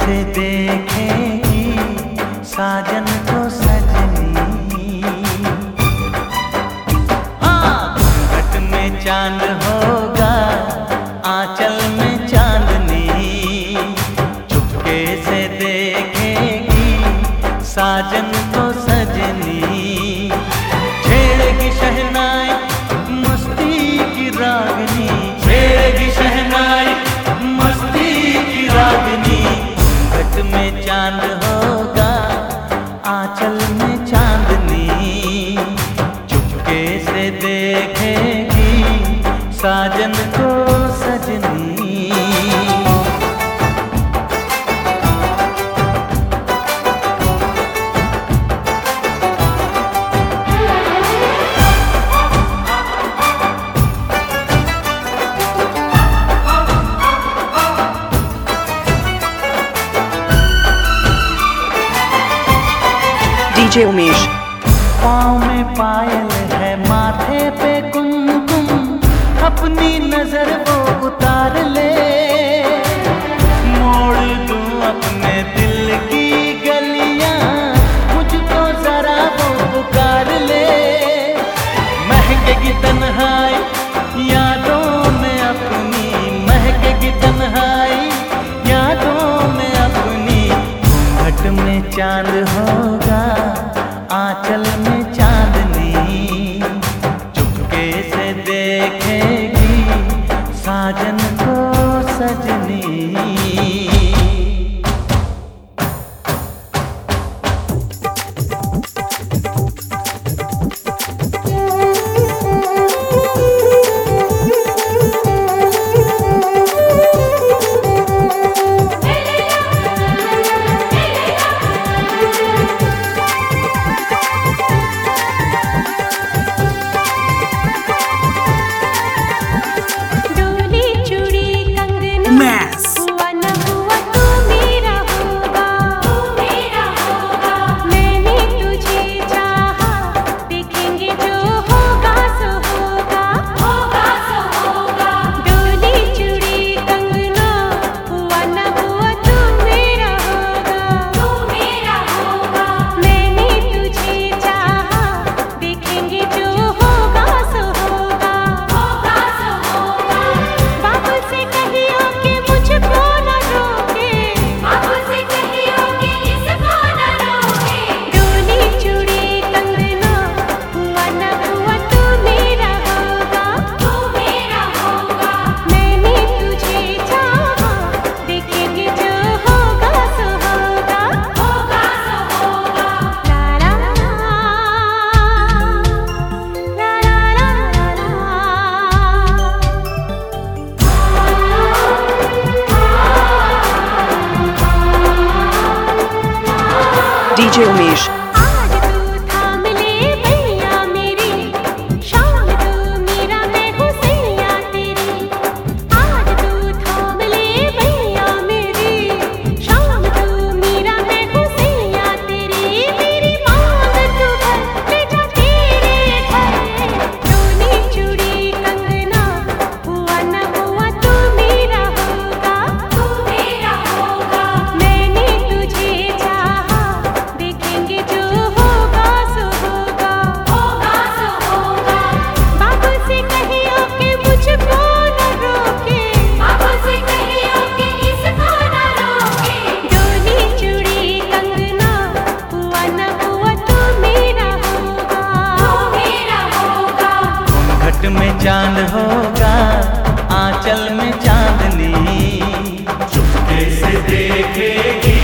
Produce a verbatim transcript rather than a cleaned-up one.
से देखेगी साजन को सजनी। हाँ, घूंघट में चांद होगा, आंचल में चांदनी, चुपके से देखेगी साजन को सजनी। छेड़ेगी शहनाई मस्ती की रागनी, छेड़ेगी शहनाई मस्ती की रागनी। घूंघट में चांद होगा, आंचल में चांदनी, चुपके से देखेगी साजन को सजनी। डीजे उमेश। पाँव में पायल है, माथे पे कुमकुम, अपनी नजर वो उतार ले। मोड़ दूं अपने दिल की गलियां, मुझको जरा वो पुकार ले। महकेगी तन्हाई यादों में अपनी, महकेगी तन्हाई यादों में अपनी। घूंघट में चांद होगा, आंचल में चांदनी, चुपके से देखेगी साजन को सजनी। डीजे उमेश। में चांद होगा, आंचल में चांदनी, चुपके से देखेगी